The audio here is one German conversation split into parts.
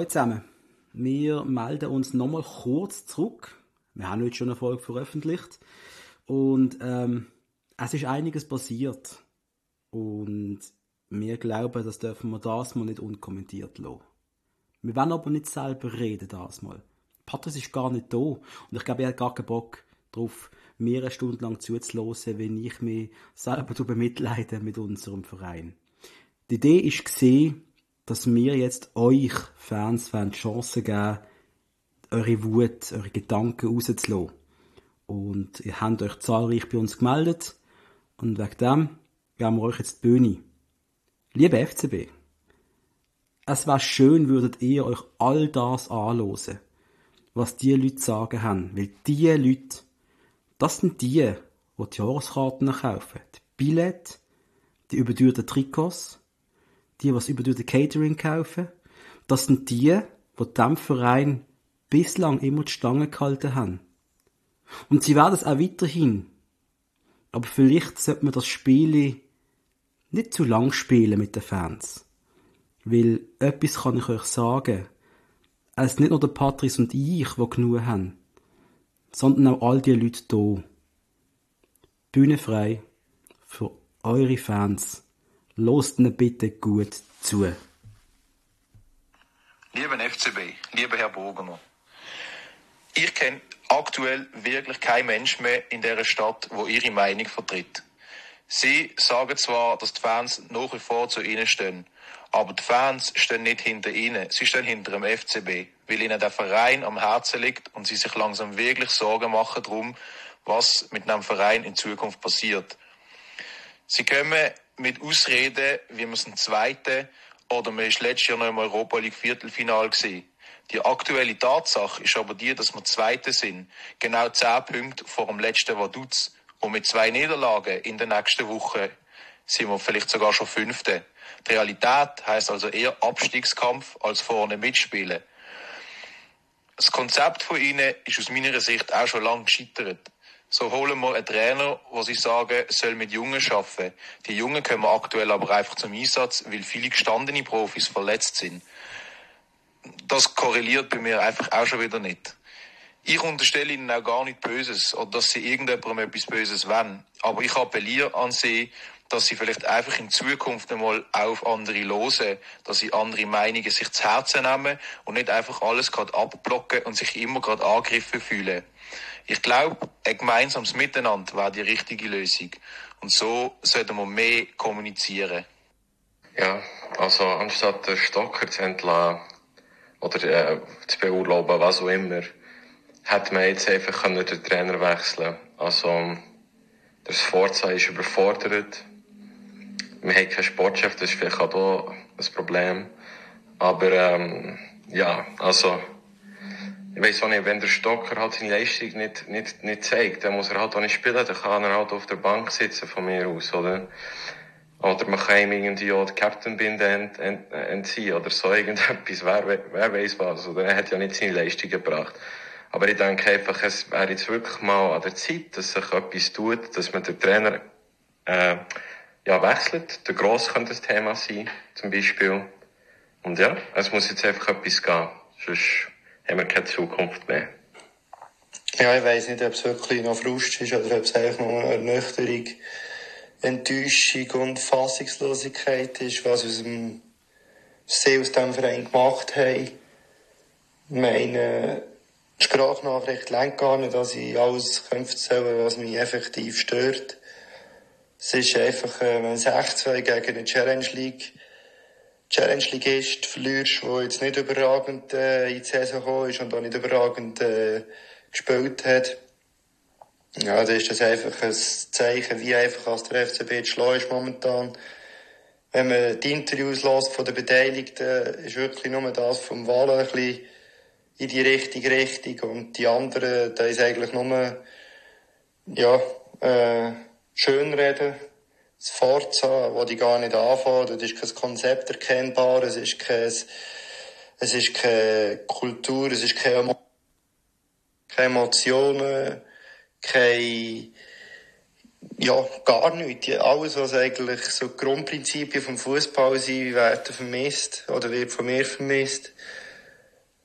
Hallo zusammen. Wir melden uns nochmal kurz zurück. Wir haben heute schon eine Folge veröffentlicht. Und es ist einiges passiert. Und wir glauben, das dürfen wir das mal nicht unkommentiert lassen. Wir wollen aber nicht selber reden, das mal. Patrice ist gar nicht da. Und ich glaube, er hat gar keinen Bock darauf, mir eine Stunde lang zuzuhören, wenn ich mich selber bemitleide mit unserem Verein. Die Idee war, dass wir jetzt euch Fans die Chance geben, eure Wut, eure Gedanken rauszulassen. Und ihr habt euch zahlreich bei uns gemeldet. Und wegen dem geben wir euch jetzt die Bühne. Liebe FCB, es wäre schön, würdet ihr euch all das anhören, was die Leute sagen haben. Weil die Leute, das sind die Jahreskarten kaufen. Die Billette, die überteuerten Trikots, die überteuerte Catering kaufen. Das sind die diesem Verein bislang immer die Stange gehalten haben. Und sie werden es auch weiterhin. Aber vielleicht sollte man das Spiel nicht zu lang spielen mit den Fans. Weil etwas kann ich euch sagen. Es sind nicht nur der Patrice und ich, die genug haben, sondern auch all die Leute hier. Bühne frei für eure Fans. Lasst ihnen bitte gut zu. Lieber FCB, lieber Herr Burgener, ich kenne aktuell wirklich keinen Mensch mehr in dieser Stadt, der ihre Meinung vertritt. Sie sagen zwar, dass die Fans nach wie vor zu ihnen stehen, aber die Fans stehen nicht hinter ihnen, sie stehen hinter dem FCB, weil ihnen der Verein am Herzen liegt und sie sich langsam wirklich Sorgen machen darum, was mit einem Verein in Zukunft passiert. Sie kommen mit Ausreden, wie man es im Zweiten oder man ist letztes Jahr noch im Europa League Viertelfinale gewesen. Die aktuelle Tatsache ist aber die, dass wir Zweite sind. Genau 10 Punkte vor dem letzten Vaduz. Und mit 2 Niederlagen in der nächsten Woche sind wir vielleicht sogar schon Fünfte. Die Realität heisst also eher Abstiegskampf als vorne mitspielen. Das Konzept von ihnen ist aus meiner Sicht auch schon lange gescheitert. So holen wir einen Trainer, der sie sagen, soll mit Jungen arbeiten. Die Jungen kommen aktuell aber einfach zum Einsatz, weil viele gestandene Profis verletzt sind. Das korreliert bei mir einfach auch schon wieder nicht. Ich unterstelle ihnen auch gar nichts Böses oder dass sie irgendjemandem etwas Böses wollen. Aber ich appelliere an sie, dass sie vielleicht einfach in Zukunft einmal auf andere hören, dass sie andere Meinungen sich zu Herzen nehmen und nicht einfach alles gerade abblocken und sich immer gerade angegriffen fühlen. Ich glaube, ein gemeinsames Miteinander wäre die richtige Lösung. Und so sollten wir mehr kommunizieren. Ja, also anstatt den Stocker zu entlassen oder zu beurlauben, was auch immer, hätte man jetzt einfach den Trainer wechseln können. Also, der Sforza ist überfordert. Wir haben keinen Sportchef, das ist vielleicht auch da ein Problem. Aber, ja, also, ich weiss auch nicht, wenn der Stocker halt seine Leistung nicht zeigt, dann muss er halt auch nicht spielen, dann kann er halt auf der Bank sitzen von mir aus, oder? Oder man kann ihm irgendwie auch die Captain-Binde entziehen oder so irgendetwas, wer weiss was, oder? Er hat ja nicht seine Leistung gebracht. Aber ich denke einfach, es wäre jetzt wirklich mal an der Zeit, dass sich etwas tut, dass man den Trainer, wechselt. Der Gross könnte das Thema sein, zum Beispiel. Und ja, es muss jetzt einfach etwas gehen. Sonst haben wir keine Zukunft mehr. Ja, ich weiss nicht, ob es wirklich noch Frust ist oder ob es einfach nur eine Ernüchterung, Enttäuschung und Fassungslosigkeit ist, was sie aus diesem Verein gemacht haben. Ich meine, die Sprachnachricht lenkt gar nicht, dass ich alles erzählen, was mich effektiv stört. Es ist einfach, wenn du 6-2 gegen eine Challenge League-Ligist verlierst, der jetzt nicht überragend in die Saison gekommen ist und auch nicht überragend gespielt hat. Ja, dann ist das einfach ein Zeichen, wie einfach als der FCB zu schlagen ist momentan. Wenn man die Interviews hört von den Beteiligten, ist wirklich nur das vom Wahlen ein bisschen in die richtige Richtung. Und die anderen, da ist eigentlich nur, schönreden. Das Forza, wo die gar nicht anfangen, das ist kein Konzept erkennbar, es ist keine Kultur, es ist keine Emotionen, gar nichts. Alles, was eigentlich so Grundprinzipien vom Fußball sind, werden vermisst oder wird von mir vermisst.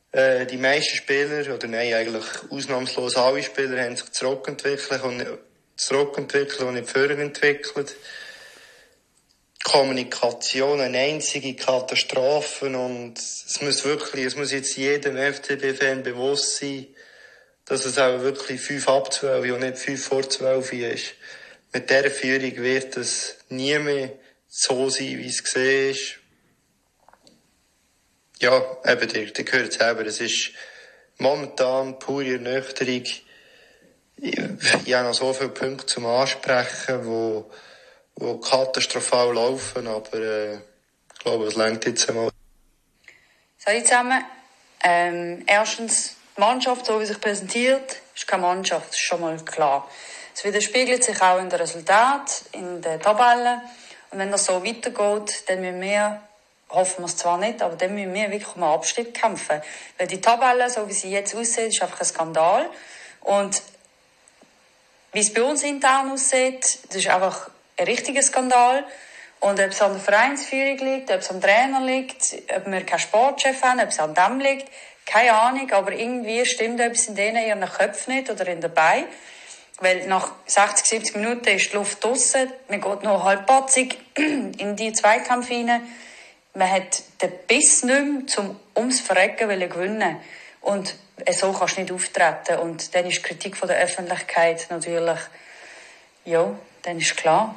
Die meisten Spieler, oder nein, eigentlich ausnahmslos alle Spieler, haben sich zurückentwickelt und nicht vorentwickelt. Kommunikation eine einzige Katastrophe und es muss jetzt jedem FCB-Fan bewusst sein, dass es auch wirklich 5 ab 12 und nicht 5 vor 12 ist. Mit dieser Führung wird es nie mehr so sein, wie es gesehen ist. Ja, eben, ihr gehört es selber, es ist momentan pure Ernüchterung. Ich habe noch so viele Punkte zum Ansprechen, wo katastrophal laufen, aber ich glaube, es reicht jetzt einmal. Salut zusammen. Erstens, die Mannschaft, so wie sich präsentiert, ist keine Mannschaft, das ist schon mal klar. Es widerspiegelt sich auch in den Resultaten, in den Tabellen. Und wenn das so weitergeht, dann müssen wir, hoffen wir es zwar nicht, aber dann müssen wir wirklich um einen Abstieg kämpfen. Weil die Tabelle, so wie sie jetzt aussieht, ist einfach ein Skandal. Und wie es bei uns intern aussieht, das ist einfach ein richtiger Skandal. Und ob es an der Vereinsführung liegt, ob es am Trainer liegt, ob wir keinen Sportchef haben, ob es an dem liegt, keine Ahnung, aber irgendwie stimmt etwas in denen ihren Köpfen nicht oder in der Beine. Weil nach 60, 70 Minuten ist die Luft draussen, man geht noch halbpatzig in die Zweikämpfe rein. Man hat den Biss nicht mehr, ums Verrecken gewinnen. Und so kannst du nicht auftreten. Und dann ist die Kritik von der Öffentlichkeit natürlich, ja, dann ist klar.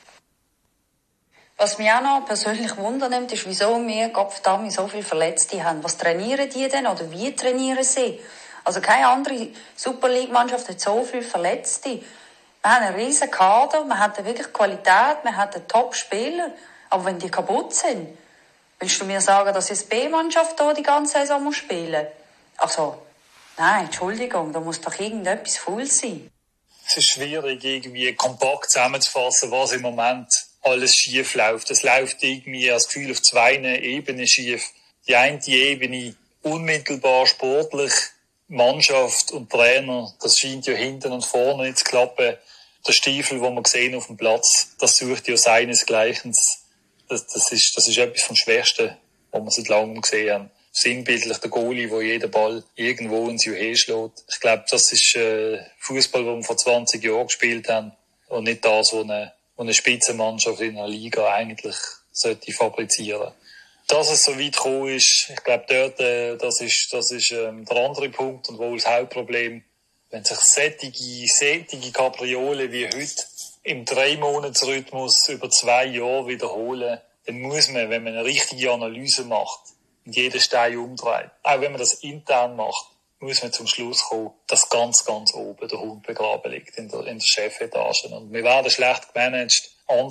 Was mich auch noch persönlich wundernimmt, ist, wieso wir Gottverdammt so viele Verletzte haben. Was trainieren die denn oder wie trainieren sie? Also keine andere Super League-Mannschaft hat so viele Verletzte. Wir haben einen riesen Kader, wir haben wirklich Qualität, wir haben Top-Spieler. Aber wenn die kaputt sind, willst du mir sagen, dass jetzt die B-Mannschaft hier die ganze Saison spielen muss? Also, nein, Entschuldigung, da muss doch irgendetwas faul sein. Es ist schwierig, irgendwie kompakt zusammenzufassen, was im Moment alles schief läuft. Es läuft irgendwie, das Gefühl, auf 2 Ebenen schief. Die eine Ebene unmittelbar sportlich, Mannschaft und Trainer, das scheint ja hinten und vorne nicht zu klappen. Der Stiefel, den wir sehen auf dem Platz, das sucht ja seinesgleichen. Das ist etwas vom Schwächsten, was wir seit langem gesehen haben. Sinnbildlich der Goalie, der jeden Ball irgendwo ins Juhe schlägt. Ich glaube, das ist Fußball, den wir vor 20 Jahren gespielt haben und nicht das, was eine Spitzenmannschaft in einer Liga eigentlich sollte fabrizieren. Dass es so weit gekommen ist, ich glaube, dort, das ist der andere Punkt und wohl das Hauptproblem. Wenn sich sättige Kapriolen wie heute im 3-Monats-Rhythmus über 2 Jahre wiederholen, dann muss man, wenn man eine richtige Analyse macht, und jeden Stein umdreht, auch wenn man das intern macht, muss man zum Schluss kommen, dass ganz, ganz oben der Hund begraben liegt in der Chefetage. Und wir werden schlecht gemanagt.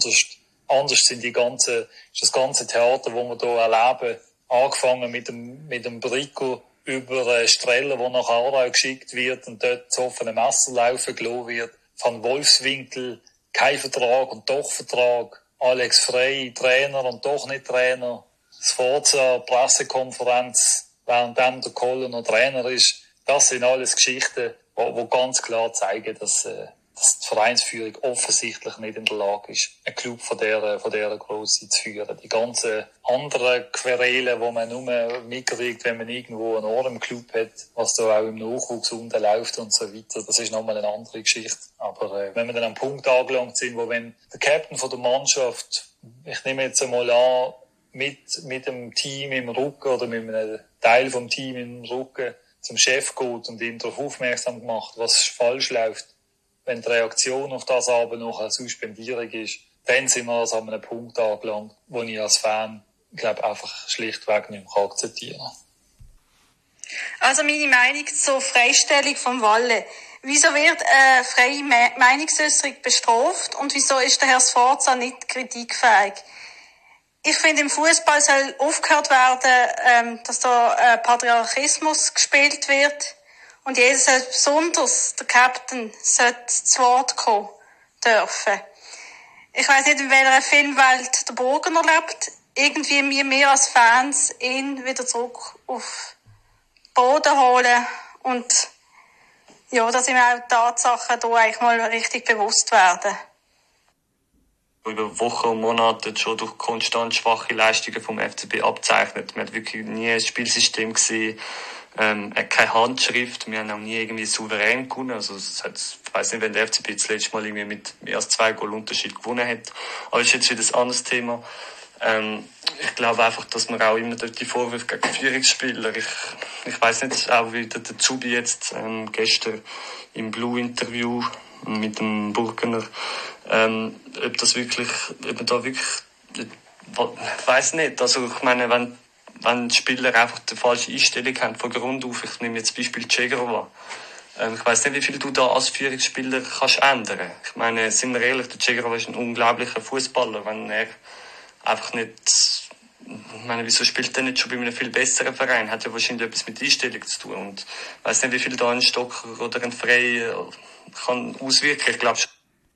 Anders sind ist das ganze Theater, das wir hier erleben, angefangen mit dem Brico über Streller, der nach Aarau geschickt wird und dort zu offenen Messer laufen gelassen wird. Von Wolfswinkel, kein Vertrag und doch Vertrag. Alex Frey, Trainer und doch nicht Trainer. Sforza, Pressekonferenz, während der Kohler noch Trainer ist. Das sind alles Geschichten, die ganz klar zeigen, dass die Vereinsführung offensichtlich nicht in der Lage ist, einen Club von dieser Größe zu führen. Die ganzen anderen Querelen, die man nur mitkriegt, wenn man irgendwo einen Ort im Club hat, was da auch im Nachwuchs unten läuft und so weiter, das ist nochmal eine andere Geschichte. Aber wenn wir dann am Punkt angelangt sind, wo wenn der Captain von der Mannschaft, ich nehme jetzt einmal an, mit dem Team im Rücken oder mit einem Teil vom Team im Rücken zum Chef geht und ihn darauf aufmerksam macht, was falsch läuft, wenn die Reaktion auf das aber noch eine Suspendierung ist, dann sind wir also an einem Punkt angelangt, wo ich als Fan, glaube einfach schlichtweg nicht mehr akzeptieren kann. Also meine Meinung zur Freistellung von Walle. Wieso wird freie Meinungsäußerung bestraft und wieso ist der Herr Sforza nicht kritikfähig? Ich finde, im Fußball soll aufgehört werden, dass da Patriarchismus gespielt wird. Und jeder soll, besonders der Captain, sollte zu Wort kommen dürfen. Ich weiss nicht, in welcher Filmwelt der Burgener lebt. Irgendwie wir als Fans ihn wieder zurück auf den Boden holen. Und ja, dass ihm auch die Tatsachen hier eigentlich mal richtig bewusst werden. Über Wochen und Monate schon durch konstant schwache Leistungen vom FCB abzeichnet. Man hat wirklich nie ein Spielsystem gesehen. Keine Handschrift. Wir haben auch nie irgendwie souverän gewonnen. Also, ich weiss nicht, wenn der FCB das letzte Mal irgendwie mit mehr als 2 Goal Unterschied gewonnen hat. Aber das ist jetzt wieder ein anderes Thema. Ich glaube einfach, dass man auch immer die Vorwürfe gegen Führungsspieler, ich weiss nicht, auch wie der Zubi jetzt, gestern im Blue-Interview mit dem Burgener, ob ich weiss nicht. Also, ich meine, wenn die Spieler einfach die falsche Einstellung haben von Grund auf, ich nehme jetzt Beispiel Cegrova. Ich weiss nicht, wie viel du da als Führungsspieler kannst ändern. Ich meine, sind wir ehrlich, der Cegrova ist ein unglaublicher Fußballer, wenn er einfach nicht, ich meine, wieso spielt er nicht schon bei einem viel besseren Verein? Hat ja wahrscheinlich etwas mit Einstellung zu tun. Und ich weiss nicht, wie viel da ein Stocker oder ein Frey kann auswirken. Ich glaube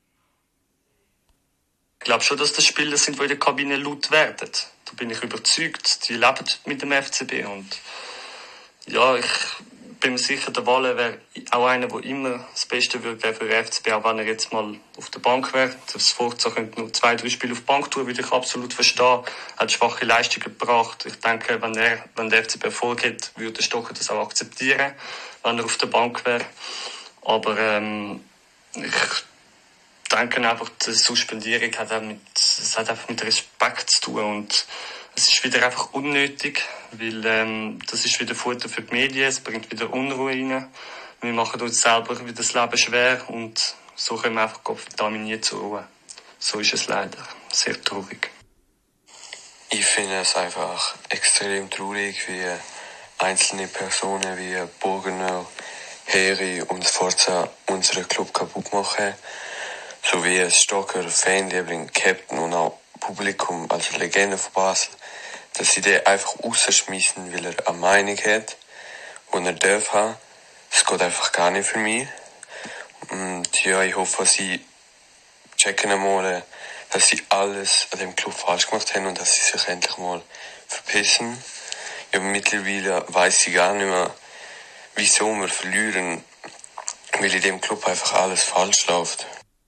schon, dass das Spieler sind, die in der Kabine laut werden. Da bin ich überzeugt. Die leben mit dem FCB. Und ja, ich bin mir sicher, der Walle wäre auch einer, der immer das Beste würde für den FCB, auch wenn er jetzt mal auf der Bank wäre. Das Forza könnte nur 2, 3 Spiele auf die Bank tun, würde ich absolut verstehen. Er hat schwache Leistungen gebracht. Ich denke, wenn der FCB Erfolg hat, würde Stocker das auch akzeptieren, wenn er auf der Bank wäre. Aber ich denke einfach, die Suspendierung hat einfach mit Respekt zu tun. Und es ist wieder einfach unnötig, weil das ist wieder Futter für die Medien, es bringt wieder Unruhe rein. Wir machen uns selber wieder das Leben schwer und so können wir einfach kontaminiert zur Ruhe. So ist es leider. Sehr traurig. Ich finde es einfach extrem traurig, wie einzelne Personen wie Burgener, Heri und Forza unseren Club kaputt machen. So wie Stocker, Fanliebling, Captain und auch Publikum, also Legende von Basel, dass sie den einfach rausschmeißen, weil er eine Meinung hat, die er darf haben. Das geht einfach gar nicht für mich. Und ja, ich hoffe, sie checken einmal, dass sie alles an dem Club falsch gemacht haben und dass sie sich endlich mal verpissen. Ja, mittlerweile weiss ich gar nicht mehr, wieso wir verlieren, weil in dem Club einfach alles falsch läuft.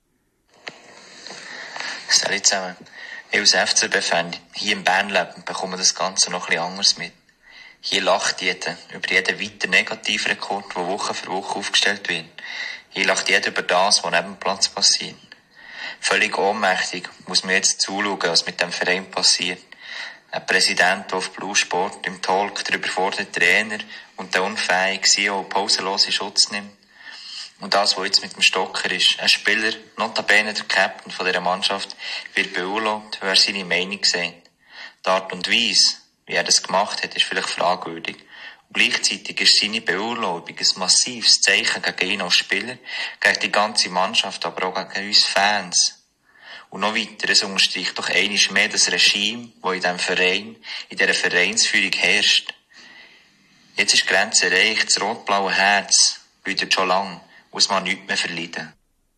Salut zusammen. Ich als FCB-Fan hier in Bern leben, bekomme das Ganze noch ein bisschen anders mit. Hier lacht jeder über jeden weiteren Negativrekord, der Woche für Woche aufgestellt wird. Hier lacht jeder über das, was neben dem Platz passiert. Völlig ohnmächtig muss man jetzt zuschauen, was mit dem Verein passiert. Ein Präsident, der auf Blue Sport im Talk der überforderte Trainer und der unfähige CEO pausenlose Schutz nimmt. Und das, was jetzt mit dem Stocker ist, ein Spieler, notabene der Captain von dieser Mannschaft, wird beurlaubt, weil er seine Meinung sagt. Die Art und Weise, wie er das gemacht hat, ist vielleicht fragwürdig. Und gleichzeitig ist seine Beurlaubung ein massives Zeichen gegen ihn als Spieler, gegen die ganze Mannschaft, aber auch gegen uns Fans. Und noch weiter, es unterstreicht doch einmal mehr das Regime, das in diesem Verein, in dieser Vereinsführung herrscht. Jetzt ist die Grenze erreicht, das rot-blaue Herz läutet schon lang. Muss man nichts mehr verleiden.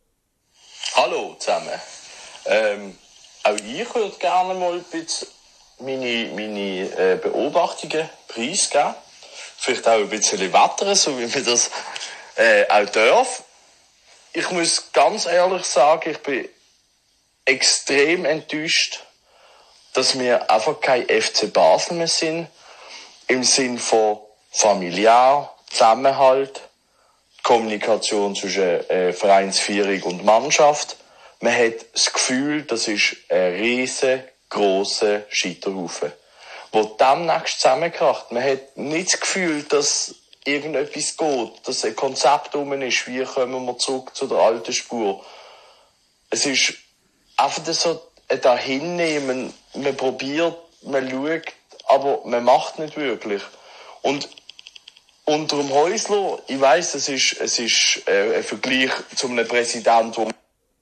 Hallo zusammen. Auch ich würde gerne mal ein bisschen meine Beobachtungen preisgeben. Vielleicht auch ein bisschen wettern, so wie man das auch darf. Ich muss ganz ehrlich sagen, ich bin extrem enttäuscht, dass wir einfach kein FC Basel mehr sind. Im Sinn von familiär, Zusammenhalt, Kommunikation zwischen Vereinsführung und Mannschaft. Man hat das Gefühl, das ist ein riesengroßer Scheiterhaufen, der demnächst zusammenkracht. Man hat nicht das Gefühl, dass irgendetwas geht, dass ein Konzept rum ist, wie kommen wir zurück zu der alten Spur. Es ist einfach so ein Dahinnehmen. Man probiert, man schaut, aber man macht nicht wirklich. Und unter dem Häusler, ich weiss, es ist ein Vergleich zu einem Präsidenten,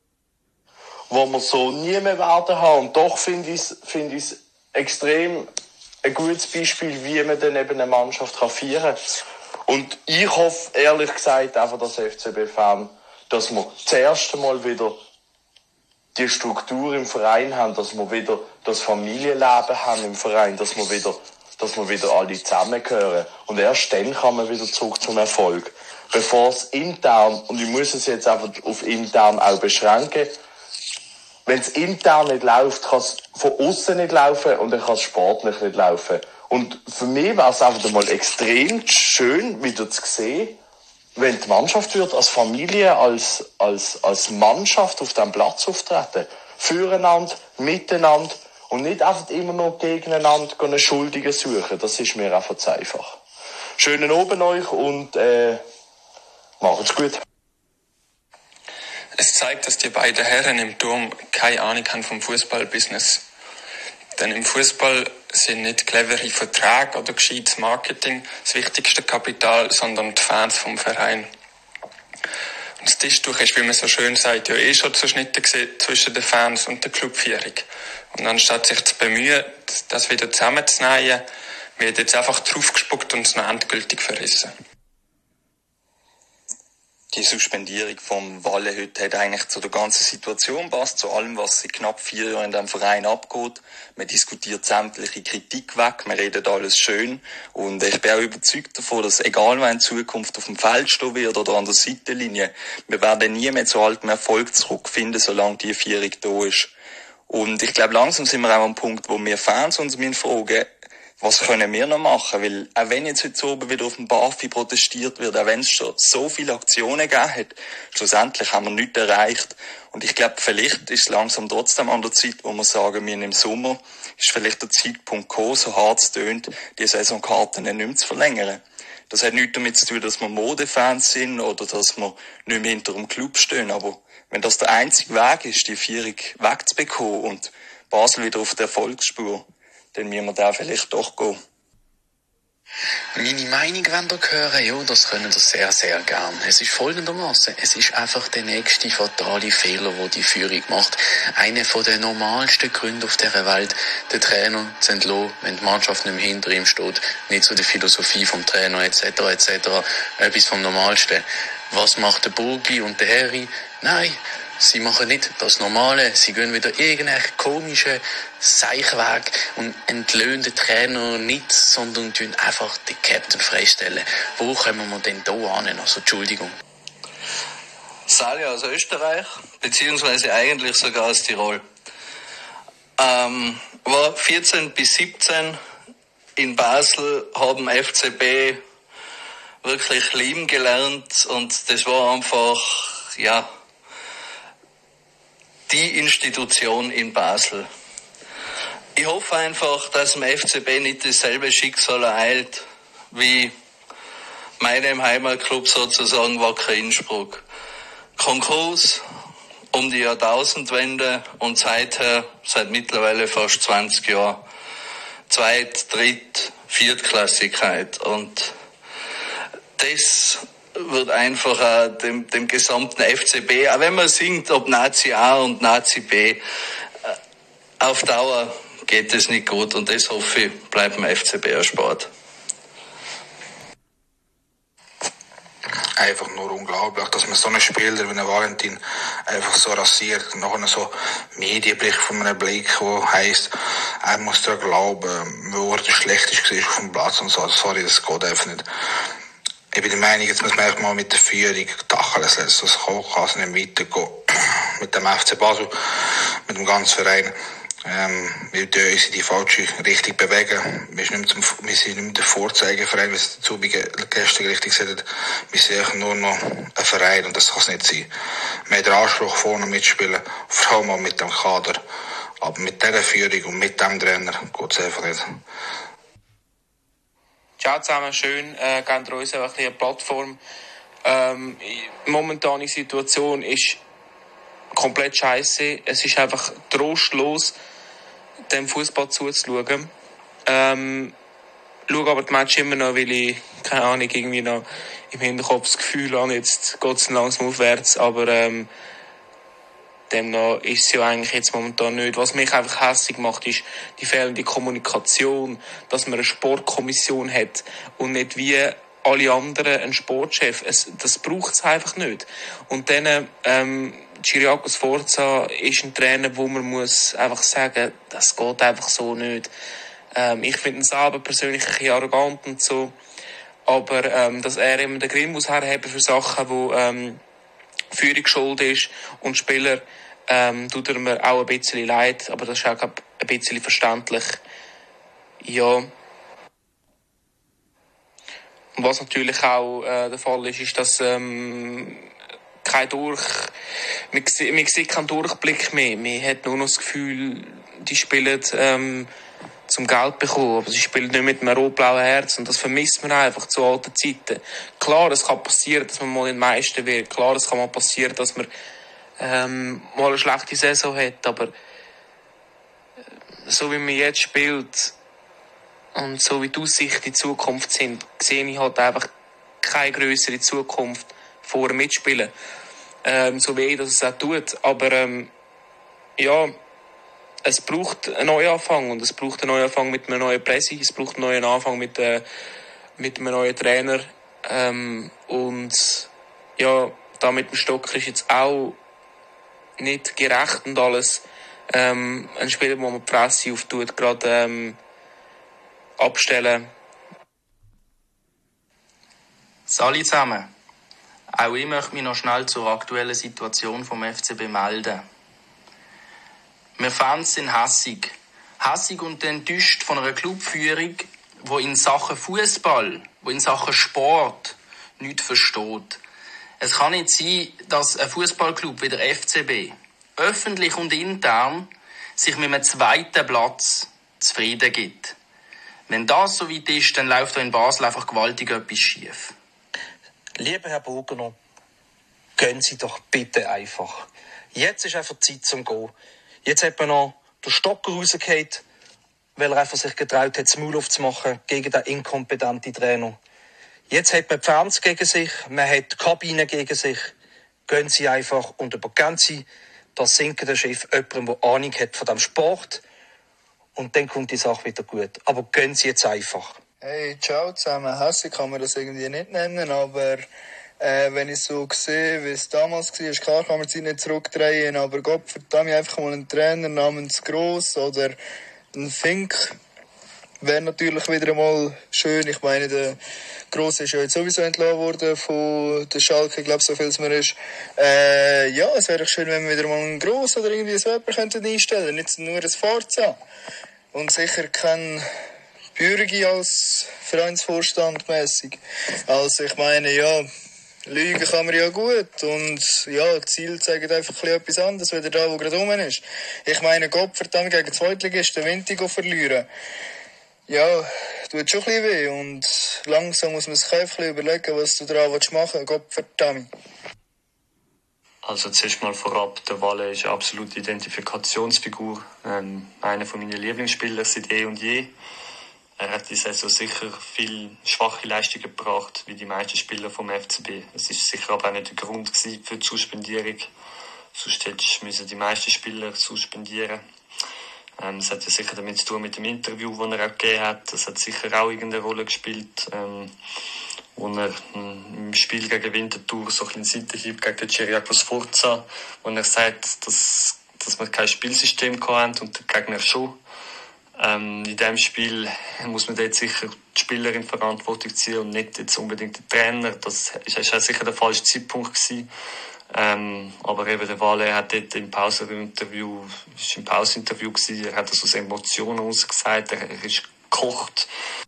wo wir so nie mehr werden haben. Und doch finde ich es extrem ein gutes Beispiel, wie man dann eben eine Mannschaft feiern kann. Und ich hoffe, ehrlich gesagt, einfach als FCB-Fan, dass wir das erste Mal wieder die Struktur im Verein haben, dass wir wieder das Familienleben haben im Verein, dass wir wieder alle zusammengehören. Und erst dann kann man wieder zurück zum Erfolg. Bevor es intern, und ich muss es jetzt einfach auf intern auch beschränken, wenn es intern nicht läuft, kann es von außen nicht laufen und dann kann es sportlich nicht laufen. Und für mich wäre es einfach mal extrem schön, wieder zu sehen, wenn die Mannschaft wird, als Familie, als Mannschaft auf dem Platz auftreten. Füreinander, miteinander und nicht einfach immer nur gegeneinander einen Schuldigen suchen. Das ist mir einfach zu einfach. Schönen Abend euch und macht's gut. Es zeigt, dass die beiden Herren im Turm keine Ahnung haben vom Fußballbusiness. Denn im Fußball sind nicht clevere Verträge oder gescheites Marketing das wichtigste Kapital, sondern die Fans vom Verein. Und das Tischtuch ist, wie man so schön sagt, ja schon zerschnitten zwischen den Fans und der Clubführung. Und anstatt sich zu bemühen, das wieder zusammenzunähen, wird jetzt einfach draufgespuckt und es noch endgültig verrissen. Die Suspendierung vom Walle heute hat eigentlich zu der ganzen Situation passt, zu allem, was seit knapp 4 Jahren in diesem Verein abgeht. Man diskutiert sämtliche Kritik weg, man redet alles schön. Und ich bin auch überzeugt davon, dass egal wer in Zukunft auf dem Feld stehen wird oder an der Seitenlinie, wir werden nie mehr zu altem Erfolg zurückfinden, solange die Vierung da ist. Und ich glaube, langsam sind wir auch am Punkt, wo wir Fans uns fragen, was können wir noch machen? Weil, auch wenn jetzt heute oben wieder auf dem BAFI protestiert wird, auch wenn es schon so viele Aktionen gegeben hat, schlussendlich haben wir nichts erreicht. Und ich glaube, vielleicht ist es langsam trotzdem an der Zeit, wo wir sagen, wir im Sommer ist vielleicht der Zeitpunkt gekommen, so hart es tönt, die Saisonkarten nicht mehr zu verlängern. Das hat nichts damit zu tun, dass wir Modefans sind oder dass wir nicht mehr hinter dem Club stehen. Aber wenn das der einzige Weg ist, die Vierung wegzubekommen und Basel wieder auf der Erfolgsspur, dann müssen wir da vielleicht doch gehen. Meine Meinung wollt ihr hören? Ja, das können wir sehr, sehr gern. Es ist folgendermaßen: Es ist einfach der nächste fatale Fehler, den die Führung macht. Einer der normalsten Gründe auf dieser Welt, den Trainer zu entlassen, wenn die Mannschaft nicht mehr hinter ihm steht, nicht zu der Philosophie vom Trainer etc. Etwas vom Normalsten. Was macht der Burgi und der Harry? Nein, sie machen nicht das Normale. Sie gehen wieder irgendeinen komischen Seichweg und entlöhnen den Trainer nicht, sondern tun einfach den Captain freistellen. Wo kommen wir denn da an? Also, Entschuldigung. Sali aus Österreich, beziehungsweise eigentlich sogar aus Tirol. War 14 bis 17 in Basel, haben FCB wirklich lieben gelernt und das war einfach, ja, die Institution in Basel. Ich hoffe einfach, dass dem FCB nicht dasselbe Schicksal ereilt wie meinem Heimatclub sozusagen Wacker Innsbruck. Konkurs um die Jahrtausendwende und seither, seit mittlerweile fast 20 Jahren, Zweit-, Dritt-, Viertklassigkeit. Und das wird einfach dem gesamten FCB, auch wenn man singt, ob Nazi A und Nazi B, auf Dauer geht es nicht gut und das hoffe ich, bleibt dem FCB erspart. Einfach nur unglaublich, dass man so einen Spieler wie einen Valentin einfach so rasiert. Und nachher so Medienbericht von einem Blick, wo heisst, er muss daran glauben, wo er schlecht ist auf dem Platz und so. Sorry, das geht einfach nicht. Ich bin der Meinung, jetzt muss man einfach mal mit der Führung Tacheles lassen. Das kann es nicht weitergehen. Mit dem FC Basel, mit dem ganzen Verein. Wir tun uns in die falsche Richtung bewegen. Wir sind nicht mehr der Vorzeigeverein, wie es dazu gestern richtig gesagt hat. Wir sind nur noch ein Verein und das kann es nicht sein. Wir haben den Anspruch, vorne mitspielen, vor allem auch mit dem Kader. Aber mit dieser Führung und mit dem Trainer geht es einfach nicht. Ciao zusammen, schön, gebt ihr uns einfach eine Plattform. Die momentane Situation ist komplett scheiße. Es ist einfach trostlos, dem Fußball zuzuschauen. Schaue aber die Match immer noch, weil ich, keine Ahnung, irgendwie noch im Hinterkopf das Gefühl habe, jetzt geht es langsam aufwärts, aber demnach ist es ja eigentlich jetzt momentan nicht. Was mich einfach hässlich macht, ist die fehlende Kommunikation, dass man eine Sportkommission hat und nicht wie alle anderen einen Sportchef. Das braucht es einfach nicht. Und dann, Cyriakos Forza ist ein Trainer, wo man muss einfach sagen, das geht einfach so nicht. Ich finde ihn selber persönlich ein bisschen arrogant und so. Aber, dass er eben den Grill muss herhaben für Sachen, wo, Führung schuld ist und Spieler, tut er mir auch ein bisschen leid, aber das ist auch ein bisschen verständlich. Ja, Was natürlich auch der Fall ist, dass man sieht keinen Durchblick mehr. Man hat nur noch das Gefühl, die spielen zum Geld bekommen, aber sie spielen nicht mit einem rot-blauen Herz und das vermisst man einfach zu alten Zeiten. Klar, es kann passieren, dass man mal den Meister wird. Klar, es kann mal passieren, dass man mal eine schlechte Saison hat, aber so wie man jetzt spielt und so wie die Aussichten in die Zukunft sind, sehe ich halt einfach keine grössere Zukunft vor dem Mitspielen. So wie das es auch tut. Aber ja, es braucht einen Neuanfang und es braucht einen Neuanfang mit einem neuen Presse, es braucht einen neuen Anfang mit einem neuen Trainer. Und ja, da mit dem Stocker ist jetzt auch nicht gerecht und alles. Ein Spieler, wo man die Presse auftut, gerade abstellen. Salut zusammen. Auch ich möchte mich noch schnell zur aktuellen Situation vom FCB melden. Wir Fans sind hässig. Hässig und enttäuscht von einer Clubführung, die in Sachen Fußball, die in Sachen Sport nichts versteht. Es kann nicht sein, dass ein Fußballclub wie der FCB öffentlich und intern sich mit einem zweiten Platz zufrieden gibt. Wenn das so weit ist, dann läuft da in Basel einfach gewaltig etwas schief. Lieber Herr Burgener, gehen Sie doch bitte einfach. Jetzt ist einfach Zeit zum Gehen. Jetzt hat man noch den Stocker rausgehauen, weil er einfach sich getraut hat, das Maul aufzumachen gegen den inkompetenten Trainer. Jetzt hat man die Fans gegen sich, man hat die Kabine gegen sich. Gehen Sie einfach und übergeben Sie das sinkende Schiff jemandem, der Ahnung hat von diesem Sport. Und dann kommt die Sache wieder gut. Aber gehen Sie jetzt einfach. Hey, ciao zusammen. Hässlich kann man das irgendwie nicht nennen, aber wenn ich so sehe, wie es damals war, ist klar, kann man sie nicht zurückdrehen, aber Gott verdammt, einfach mal einen Trainer namens Gross oder ein Fink wäre natürlich wieder mal schön. Ich meine, der Gross ist ja jetzt sowieso entlassen worden von der Schalke, ich glaube, so viel es mir ist. Ja, es wäre schön, wenn wir wieder mal einen Gross oder irgendwie so jemanden einstellen könnten, nicht nur ein Forza. Und sicher kein Bürgi als Vereinsvorstand mäßig. Also ich meine, ja, lügen kann man ja gut und ja, die Ziele zeigen einfach etwas anderes, als da, wo gerade rum ist. Ich meine, Gott verdammt gegen Zweitligisten Windigo verlieren. Ja, tut schon ein bisschen weh und langsam muss man sich einfach überlegen, was du daran machen willst. Gott verdammt. Also zuerst mal vorab, der Walle ist eine absolute Identifikationsfigur. Einer von meinen Lieblingsspieler seit eh und je. Er hat die Saison sicher viel schwache Leistungen gebracht, wie die meisten Spieler vom FCB. Es ist sicher aber auch nicht der Grund für die Suspendierung. Sonst müssen die meisten Spieler suspendieren. Es hat ja sicher damit zu tun mit dem Interview, das er auch gegeben hat. Das hat sicher auch irgendeine Rolle gespielt, wo er im Spiel gegen Winterthur so ein bisschen Seitenhieb gegen den Chiriakos Forza, wo er sagt, dass wir kein Spielsystem hatten und der Gegner schon. In diesem Spiel muss man dort sicher die Spieler in Verantwortung ziehen und nicht jetzt unbedingt den Trainer. Das ist auch sicher der falsche Zeitpunkt gewesen. Aber eben der Walle hat dort im Pauseninterview gewesen. Er hat das aus Emotionen heraus gesagt. Er ist gekocht.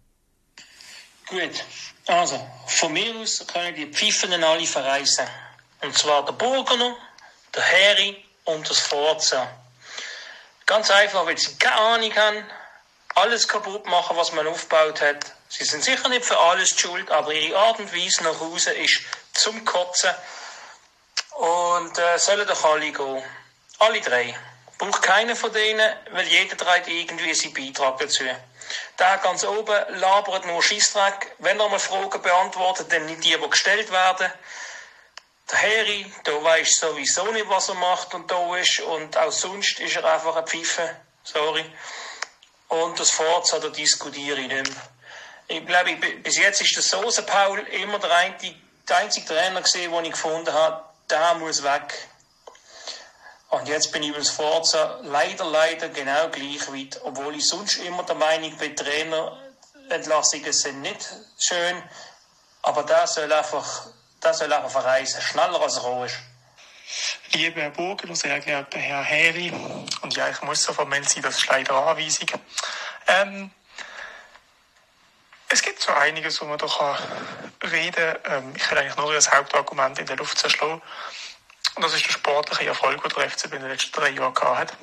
Gut. Also, von mir aus können die Pfiffen alle verreisen. Und zwar der Burgener, der Heri und das Forza. Ganz einfach, weil sie keine Ahnung haben, alles kaputt machen, was man aufgebaut hat. Sie sind sicher nicht für alles schuld, aber ihre Art und Weise nach Hause ist zum Kotzen. Und sollen doch alle gehen. Alle drei. Braucht keiner von denen, weil jeder trägt irgendwie seinen Beitrag dazu. Der ganz oben labert nur Scheissdreck. Wenn er mal Fragen beantwortet, dann nicht die gestellt werden. Der Heri, der weiss sowieso nicht, was er macht und da ist. Und auch sonst ist er einfach ein Pfeife. Sorry. Und das Forza, da diskutiere ich nicht mehr. Ich glaube, bis jetzt ist der Soße Paul immer der einzige Trainer gewesen, den ich gefunden habe, der muss weg. Und jetzt bin ich über das Forza leider genau gleich weit. Obwohl ich sonst immer der Meinung bin, Trainerentlassungen sind nicht schön. Aber der soll einfach verreisen, schneller als er gekommen ist. Lieber Herr Burgener, sehr geehrter Herr Heri, und ja, ich muss so formell sein, das ist leider eine Anweisung. Es gibt so einiges, wo man da reden kann. Ich will eigentlich nur das Hauptargument in der Luft zerschlagen. Und das ist der sportliche Erfolg, den der FCB in den letzten 3 Jahren gehabt hat.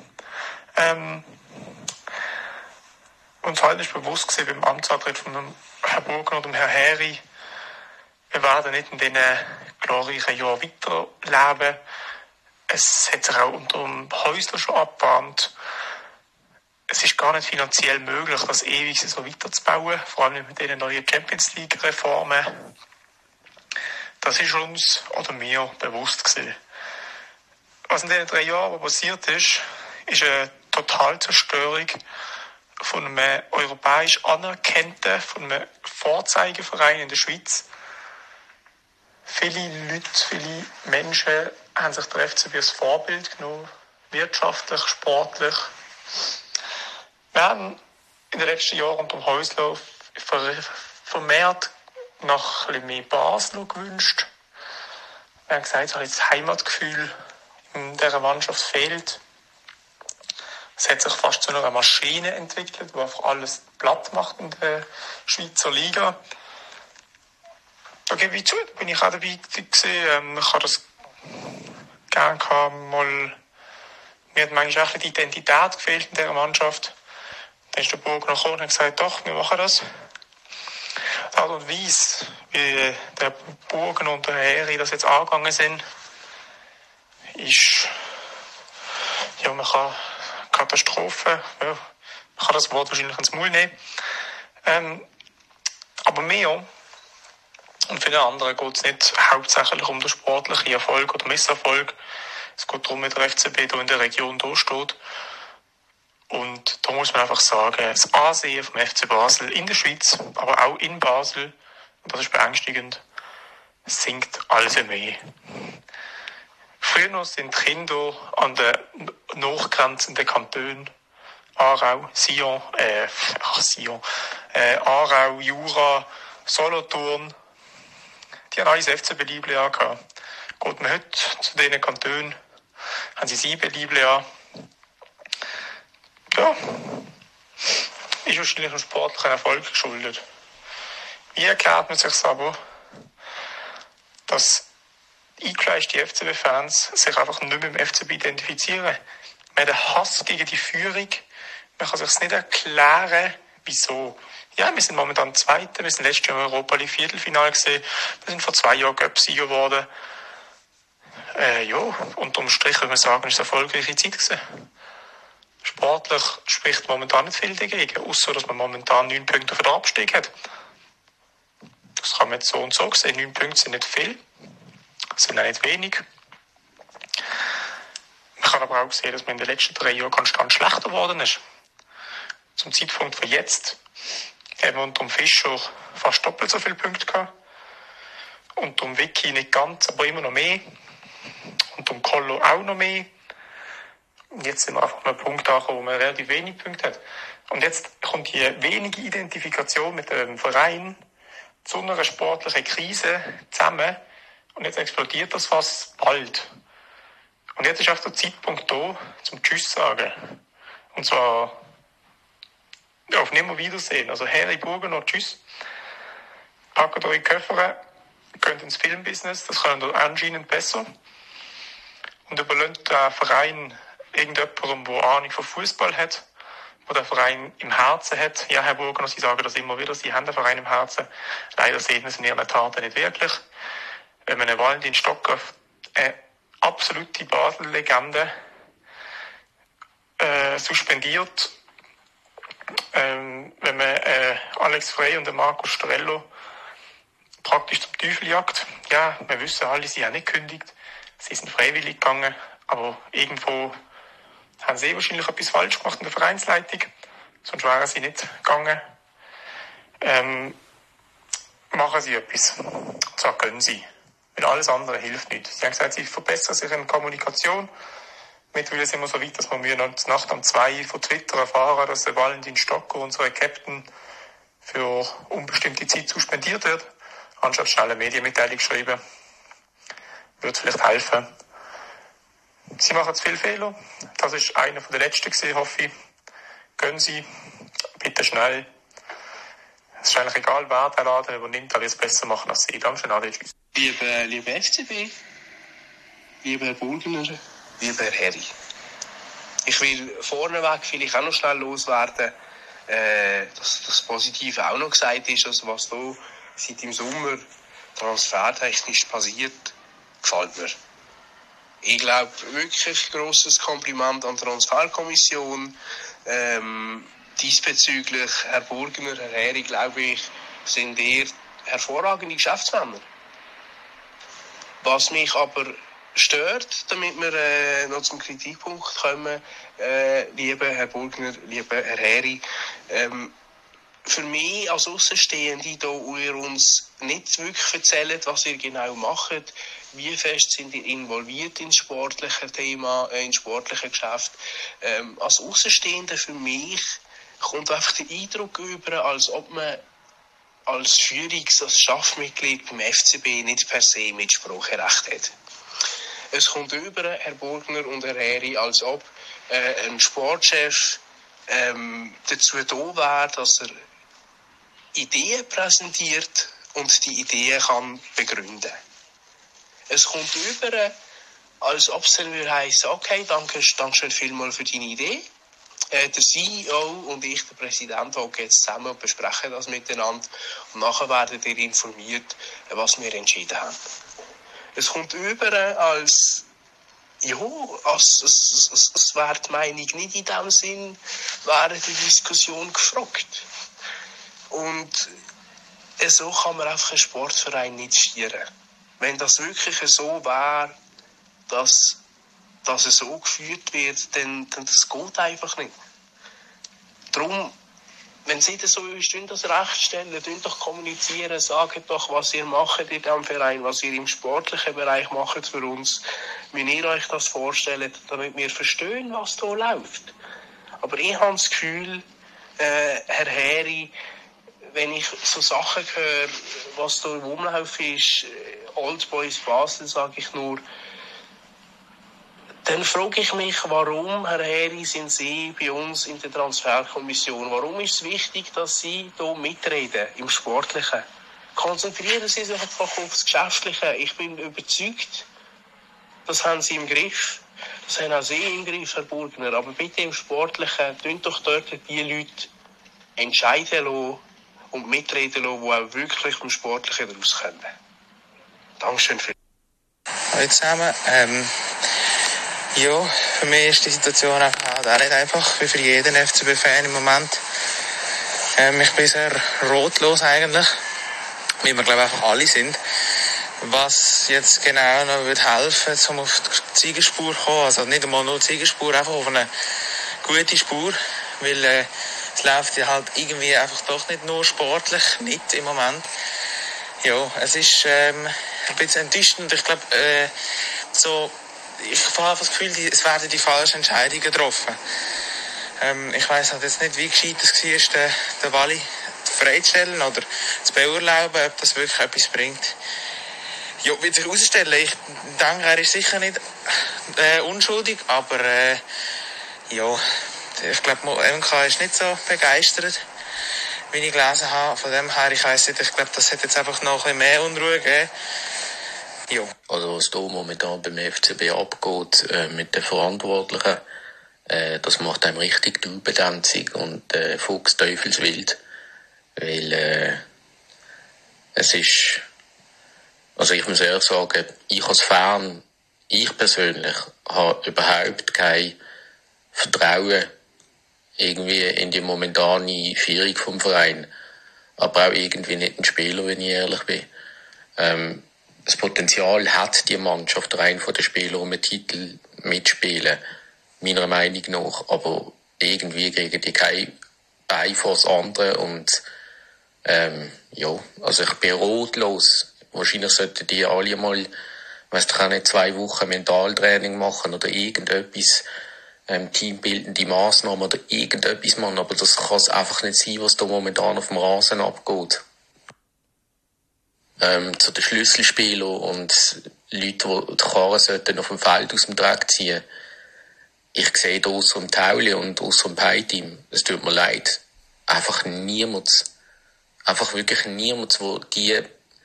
Uns allen ist bewusst gewesen, beim Amtsantritt von Herrn Burgner und dem Herrn Heri, wir werden nicht in diesen glorreichen Jahren weiterleben. Es hat sich auch unter dem Häusler schon abgebahnt. Es ist gar nicht finanziell möglich, das ewig so weiterzubauen, vor allem mit diesen neuen Champions League-Reformen. Das ist uns oder mir bewusst gewesen. Was in diesen 3 Jahren passiert ist eine Totalzerstörung von einem europäisch anerkannten, von einem Vorzeigeverein in der Schweiz. Viele Leute, viele Menschen haben sich der FCB als Vorbild genommen, wirtschaftlich, sportlich. Wir haben in den letzten Jahren unter dem Häusler vermehrt nach ein bisschen mehr Basel gewünscht. Wir haben gesagt, das Heimatgefühl in dieser Mannschaft fehlt. Es hat sich fast zu einer Maschine entwickelt, die einfach alles platt macht in der Schweizer Liga. Da gebe ich zu, da bin ich auch dabei gewesen. Ich habe das gerne gehabt, mir hat manchmal auch die Identität gefehlt in dieser Mannschaft. Dann ist der Burgner gekommen und hat gesagt, doch, wir machen das. Die Art und Weise, wie der Burgner und der Heri das jetzt angegangen sind, ist, ja, man kann Katastrophe, ja, man kann das Wort wahrscheinlich ins Maul nehmen. Aber mir und für den anderen geht es nicht hauptsächlich um den sportlichen Erfolg oder Misserfolg. Es geht darum, wie der FCB hier in der Region steht. Und da muss man einfach sagen, das Ansehen vom FC Basel in der Schweiz, aber auch in Basel, und das ist beängstigend, sinkt alles mehr. Früher noch sind die Kinder an den nachgrenzenden Kantonen Aarau, Aarau, Jura, Solothurn, die haben alle das FCB-Liebling gehabt. Geht man heute zu diesen Kantonen, haben sie 7 Liebling. Ja, ist wahrscheinlich einem sportlichen Erfolg geschuldet. Wie erklärt man sich aber, dass eingefleischte FCB-Fans sich einfach nicht mehr mit dem FCB identifizieren? Man hat einen Hass gegen die Führung. Man kann sich nicht erklären, wieso. Ja, wir sind momentan Zweiter. Wir sind letztes Jahr im Europa League Viertelfinale gesehen. Wir sind vor 2 Jahren Cup-Sieger geworden. Ja, unterm Strich würde man sagen, es war eine erfolgreiche Zeit gewesen. Sportlich spricht momentan nicht viel dagegen, außer dass man momentan 9 Punkte für den Abstieg hat. Das kann man jetzt so und so sehen. 9 Punkte sind nicht viel, sind auch nicht wenig. Man kann aber auch sehen, dass man in den letzten 3 Jahren konstant schlechter geworden ist. Zum Zeitpunkt von jetzt haben wir unter dem Fischer fast doppelt so viele Punkte gehabt. Unter dem Vicky nicht ganz, aber immer noch mehr. Unter dem Kollo auch noch mehr. Und jetzt sind wir einfach an einem Punkt angekommen, wo man relativ wenig Punkte hat. Und jetzt kommt die wenige Identifikation mit dem Verein zu einer sportlichen Krise zusammen. Und jetzt explodiert das fast bald. Und jetzt ist auch der Zeitpunkt da, zum Tschüss sagen. Und zwar auf Nimmerwiedersehen. Also Heri Burgner, tschüss. Packt eure Koffer, könnt ins Filmbusiness, das könnt ihr anscheinend besser. Und überlasst den Verein irgendjemandem, der Ahnung von Fußball hat, der den Verein im Herzen hat. Ja, Herr Burgner, Sie sagen das immer wieder, Sie haben den Verein im Herzen. Leider sehen wir es in Ihren Taten nicht wirklich. Wenn man einen Valentin Stocker, eine absolute Basel-Legende, suspendiert, wenn man Alex Frey und den Marco Strello praktisch zum Teufel jagt. Ja, wir wissen alle, sie haben nicht gekündigt, sie sind freiwillig gegangen, aber irgendwo haben sie wahrscheinlich etwas falsch gemacht in der Vereinsleitung, sonst wären sie nicht gegangen. Machen sie etwas. Und zwar können sie. Weil alles andere hilft nicht. Sie haben gesagt, sie verbessern sich in Kommunikation. Mittlerweile sind wir so weit, dass wir nachts um 2 von Twitter erfahren, dass der Valentin Stocker, unser Captain, für unbestimmte Zeit suspendiert wird. Anstatt schnell eine Medienmitteilung schreiben. Würde vielleicht helfen. Sie machen zu viele Fehler. Das ist einer der letzten gewesen, hoffe ich. Gehen Sie. Bitte schnell. Es ist eigentlich egal, wer den Laden übernimmt, er wird es besser machen als sie. Dankeschön, Adi, tschüss. Liebe FCB, lieber Herr Burgener, lieber Herr Herri. Ich will vorneweg vielleicht auch noch schnell loswerden, dass das Positive auch noch gesagt ist, also was da seit im Sommer transfertechnisch passiert, gefällt mir. Ich glaube, wirklich grosses Kompliment an die Transferkommission. Diesbezüglich, Herr Burgener, Herr Herri, glaube ich, sind eher hervorragende Geschäftsmänner. Was mich aber stört, damit wir noch zum Kritikpunkt kommen, lieber Herr Burgener, lieber Herr Herri, für mich als Aussenstehende, da ihr uns nicht wirklich erzählt, was ihr genau macht, wie fest sind ihr involviert ins sportliche Thema, ins sportliche Geschäft. Als Aussenstehende für mich kommt einfach der Eindruck über, als ob man als als Schaffmitglied beim FCB nicht per se Mitspracherecht hat. Es kommt über, Herr Burgener und Herr Herri, als ob ein Sportchef dazu da wäre, dass er Ideen präsentiert und die Ideen kann begründen. Es kommt über, als ob es dann heissen, okay, danke schön vielmals für deine Idee. Der CEO und ich, der Präsident, hocken jetzt zusammen und besprechen das miteinander. Und nachher werdet ihr informiert, was wir entschieden haben. Es kommt über, als es wäre die Meinung nicht in dem Sinn, wäre die Diskussion gefragt. Und so kann man einfach einen Sportverein nicht schieren. Wenn das wirklich so wäre, dass es so geführt wird, dann das geht einfach nicht. Darum, wenn Sie das so ist, das rechtstellen, doch kommunizieren, sagen doch, was ihr macht in diesem Verein, was ihr im sportlichen Bereich macht für uns, wie ihr euch das vorstellt, damit wir verstehen, was da läuft. Aber ich habe das Gefühl, Herr Herri, wenn ich so Sachen höre, was da im Umlauf ist, Old Boys Basel, sage ich nur, dann frage ich mich, warum, Herr Herri, sind Sie bei uns in der Transferkommission? Warum ist es wichtig, dass Sie hier mitreden im Sportlichen? Konzentrieren Sie sich einfach auf das Geschäftliche. Ich bin überzeugt, das haben Sie im Griff. Das haben auch Sie im Griff, Herr Burgener. Aber bitte im Sportlichen, tun doch dort die Leute entscheiden lassen und mitreden lassen, die auch wirklich vom Sportlichen daraus kommen. Dankeschön für. Hallo zusammen. Ja, für mich ist die Situation einfach auch nicht einfach, wie für jeden FCB-Fan im Moment. Ich bin sehr rotlos eigentlich, wie wir glaube ich einfach alle sind. Was jetzt genau noch wird helfen, um auf die Siegerspur zu kommen, also nicht einmal nur die Siegerspur, einfach auf eine gute Spur, weil es läuft ja halt irgendwie einfach doch nicht nur sportlich mit im Moment. Ja, es ist ein bisschen enttäuschend. Ich glaube, ich habe das Gefühl, es werden die falschen Entscheidungen getroffen. Ich weiss halt jetzt nicht, wie gescheit es war, den Walli freizustellen oder zu beurlauben, ob das wirklich etwas bringt. Ja, wieder herausstellen. Ich denke, er ist sicher nicht unschuldig, aber ja, ich glaube, MK ist nicht so begeistert, wie ich gelesen habe. Von dem her, ich weiss nicht, ich glaube, das hat jetzt einfach noch ein bisschen mehr Unruhe gegeben. Ja. Also was da momentan beim FCB abgeht mit den Verantwortlichen, das macht einem richtig traubendanzig und fuchsteufelswild, weil es ist, also ich muss ehrlich sagen, ich als Fan, ich persönlich habe überhaupt kein Vertrauen irgendwie in die momentane Führung vom Verein, aber auch irgendwie nicht in den Spieler, wenn ich ehrlich bin. Das Potenzial hat die Mannschaft rein von den Spielern, um einen Titel mitspielen, meiner Meinung nach, aber irgendwie kriegen die kein Bein vor das andere und ja, also ich bin rotlos. Wahrscheinlich sollten die alle mal, weiss ich auch nicht, 2 Wochen Mentaltraining machen oder irgendetwas, teambildende Massnahmen oder irgendetwas machen, aber das kann es einfach nicht sein, was da momentan auf dem Rasen abgeht. Zu den Schlüsselspielern und Leuten, die Karren sollten auf dem Feld aus dem Dreck ziehen. Ich sehe da ausser dem Tauli und ausser dem Pei-Team, es tut mir leid, einfach niemand einfach wirklich niemand, der die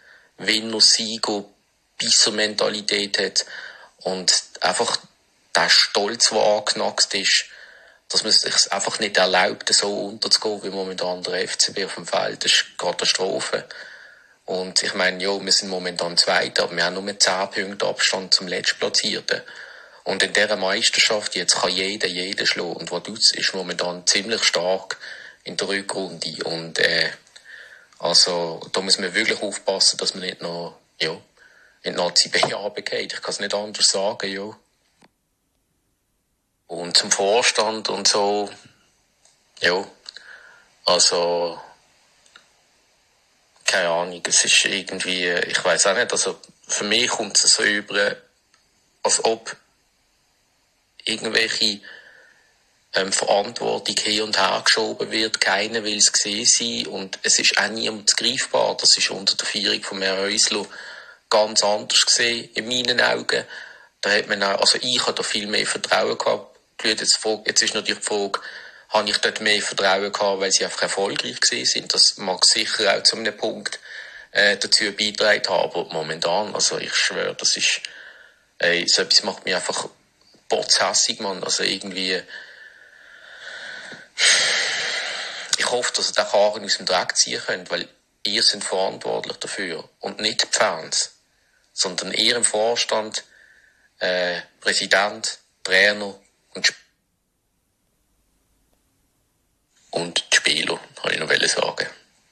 Winner-Sieger-Bisser-Mentalität hat und einfach der Stolz, der angeknackst ist, dass man es sich einfach nicht erlaubt, so unterzugehen, wie momentan der FCB auf dem Feld. Das ist eine Katastrophe. Und ich meine, ja, wir sind momentan Zweiter, aber wir haben nur 10 Punkte Abstand zum Letztplatzierten. Und in dieser Meisterschaft jetzt kann jeder schlagen. Und Vaduz ist momentan ziemlich stark in der Rückrunde. Und also da muss man wirklich aufpassen, dass man nicht noch in die Nazi B runtergeht. Ich kann es nicht anders sagen, ja. Und zum Vorstand und so, ja, also keine Ahnung, es ist irgendwie, ich weiß auch nicht, also für mich kommt es so über, als ob irgendwelche Verantwortung hin und her geschoben wird, keiner will es gesehen sein und es ist auch niemand greifbar. Das ist unter der Führung von Herrn Häusler ganz anders gesehen, in meinen Augen. Da hat man auch, also ich habe da viel mehr Vertrauen gehabt. Jetzt ist natürlich die Frage, habe ich dort mehr Vertrauen gehabt, weil sie einfach erfolgreich gewesen sind. Das mag sicher auch zu einem Punkt dazu beitragen haben, aber momentan, also ich schwöre, das ist, so etwas macht mich einfach botzhässig, Mann. Also irgendwie, ich hoffe, dass ihr den Karren aus dem Dreck ziehen könnt, weil ihr seid verantwortlich dafür und nicht die Fans, sondern ihr im Vorstand, Präsident, Trainer und die Spieler, habe ich noch sagen.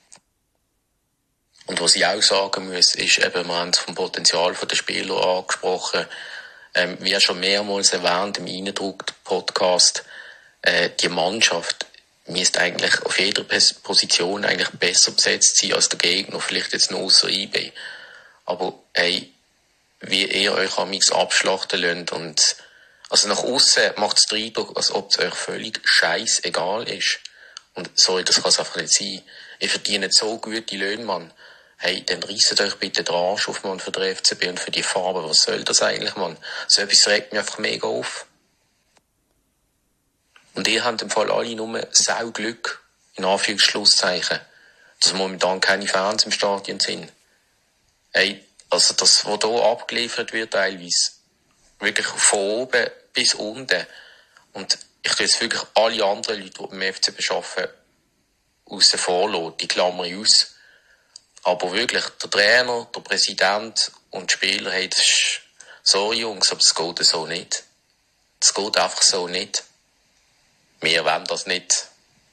Und was ich auch sagen muss, ist eben, wir haben vom Potenzial der Spieler angesprochen, wie ja schon mehrmals erwähnt im Eindruck-Podcast, die Mannschaft müsste eigentlich auf jeder Position eigentlich besser besetzt sein als der Gegner, vielleicht jetzt nur ausser IB. Aber wie ihr euch amigs abschlachten lasst und also nach aussen macht es den Eindruck, als ob es euch völlig scheißegal ist. Und sorry, das kann es einfach nicht sein. Ihr verdient so gute Löhne, Mann. Hey, dann reisset euch bitte den Arsch auf, Mann, für den FCB und für die Farbe. Was soll das eigentlich, Mann? So etwas regt mich einfach mega auf. Und ihr habt im Fall alle nur sau Glück, in Anführungsschlusszeichen, dass momentan keine Fans im Stadion sind. Hey, also das, was hier abgeliefert wird teilweise, wirklich von oben bis unten. Und ich tue jetzt wirklich alle anderen Leute, die beim FCB arbeiten, aussen vor lassen, die Klammer aus. Aber wirklich, der Trainer, der Präsident und die Spieler, hey, das ist, sorry Jungs, aber es geht so nicht. Es geht einfach so nicht. Wir wollen das nicht.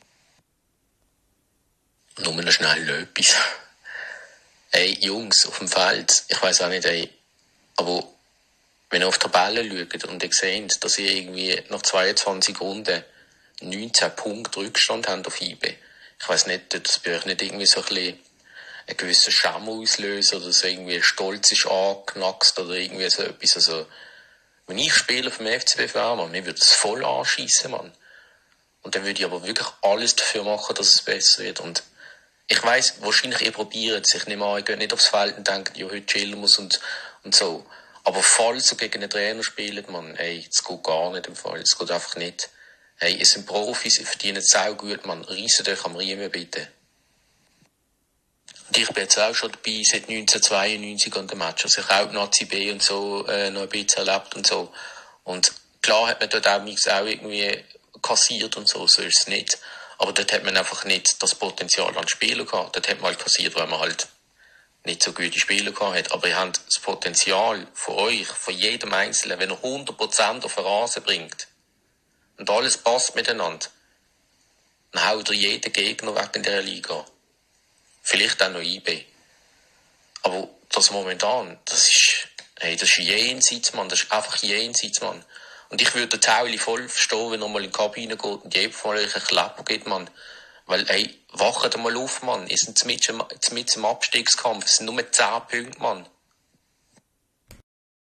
Nur noch schnell etwas. Hey, Jungs, auf dem Feld, ich weiss auch nicht, aber wenn ihr auf die Tabelle schaut und ihr seht, dass ihr irgendwie nach 22 Runden 19 Punkte Rückstand habt auf IB. Ich weiss nicht, dass bei euch nicht irgendwie so ein bisschen einen gewissen Scham auslösen oder so irgendwie Stolz ist angeknackst oder irgendwie so etwas. Also, wenn ich Spieler vom FCB wäre, Mann, mir würde es voll anschiessen, Mann. Und dann würde ich aber wirklich alles dafür machen, dass es besser wird. Und ich weiss, wahrscheinlich ihr probiert es. Ich nehme an, ihr geht nicht aufs Feld und denkt, ja, heute chillen muss und so. Aber falls ihr gegen einen Trainer spielt, Mann, ey, das geht gar nicht im Fall. Das geht einfach nicht. Hey, ihr seid Profis, ihr verdient sau gut, Mann. Reisset euch am Riemen, bitte. Und ich bin jetzt auch schon dabei seit 1992 an dem Match. Also ich habe auch die Nazi B und so noch ein bisschen erlebt und so. Und klar hat man dort auch nichts auch irgendwie kassiert und so ist es nicht. Aber dort hat man einfach nicht das Potenzial an Spielern gehabt. Dort hat man halt kassiert, weil man halt nicht so gute Spieler gehabt hat. Aber ihr habt das Potenzial von euch, von jedem Einzelnen, wenn ihr 100% auf den Rasen bringt und alles passt miteinander, dann haut ihr jeden Gegner weg in dieser Liga. Vielleicht auch noch IB. Aber das momentan, das ist jenseits, Mann. Das ist einfach jenseits, Mann. Und ich würde den Tauli voll verstehen, wenn er mal in die Kabine geht und jedem von euch einen Klapper gibt, Mann. Weil, wacht mal auf, Mann. Ihr seid mit im Abstiegskampf. Es sind nur 10 Punkte, Mann.